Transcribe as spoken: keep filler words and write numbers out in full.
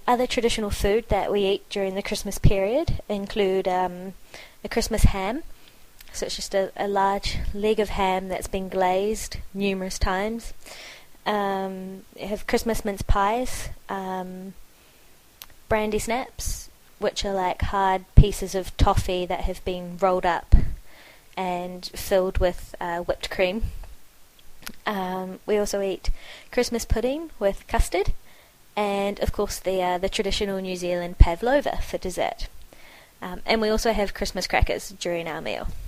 other traditional food that we eat during the Christmas period include um, a Christmas ham. So it's just a, a large leg of ham that's been glazed numerous times. Um, you have Christmas mince pies, um, brandy snaps, which are like hard pieces of toffee that have been rolled up and filled with uh, whipped cream. Um, we also eat Christmas pudding with custard, and of course the uh, the traditional New Zealand pavlova for dessert. Um, and we also have Christmas crackers during our meal.